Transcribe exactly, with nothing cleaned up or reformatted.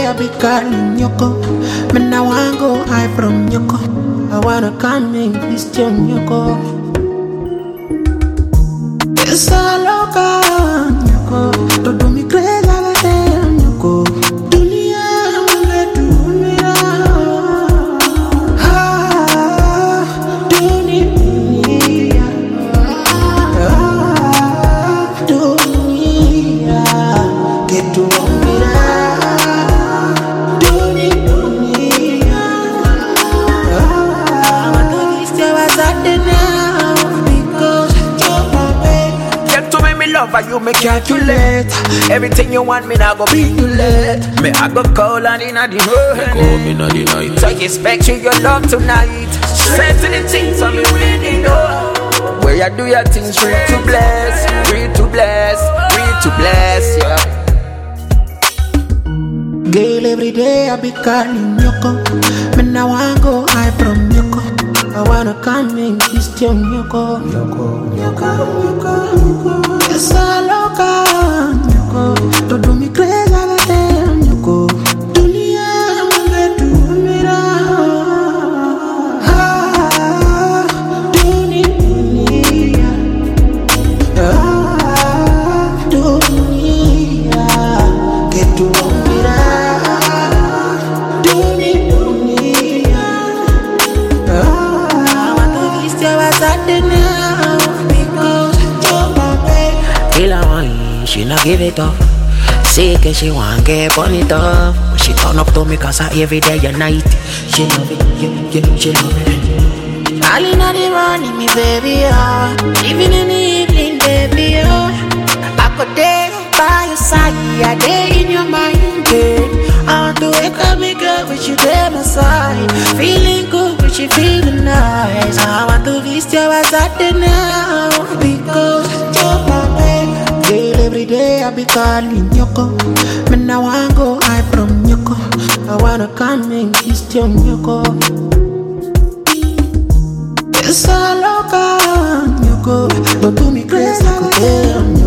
I be calling Yoko. Me now I go high from Yoko. I wanna come in Christian Yoko. It's all over Yoko. Don't do me crazy like them Yoko. Dunia me do me ah dunia ah dunia get to me you me calculate everything you want me now go be you late. Me I go call and inna the night. So you expect you your love tonight. Straight to the things so me really know. Where you do your things free to bless, free to bless, free to bless, yeah. Girl, every day I be calling Yoko. Me now I go high from Yoko. I wanna come in Christian Yoko. Yoko, Yoko, Yoko, Yoko. It's all over Yoko. Don't do me crazy like them Yoko. Dunia me do me ah dunia ah dunia get to me dunia ah she not give it up. Sick and she want get bunny tough. When she turn up to me cause I every day and night. She love it, yeah, yeah, she love it. All in the morning, me baby, oh. Even in the evening, baby, oh. I could day by your side, yeah, day in your mind, girl. I want to wake up, me girl, with you there my side. Feeling good, with you feeling nice. I want to visit you as I do now. Because you're my baby. Girl, every day I be calling Yoko. Me now I go high from Yoko. I wanna come in Christian Yoko. It's all over Yoko. Don't do me crazy like a damn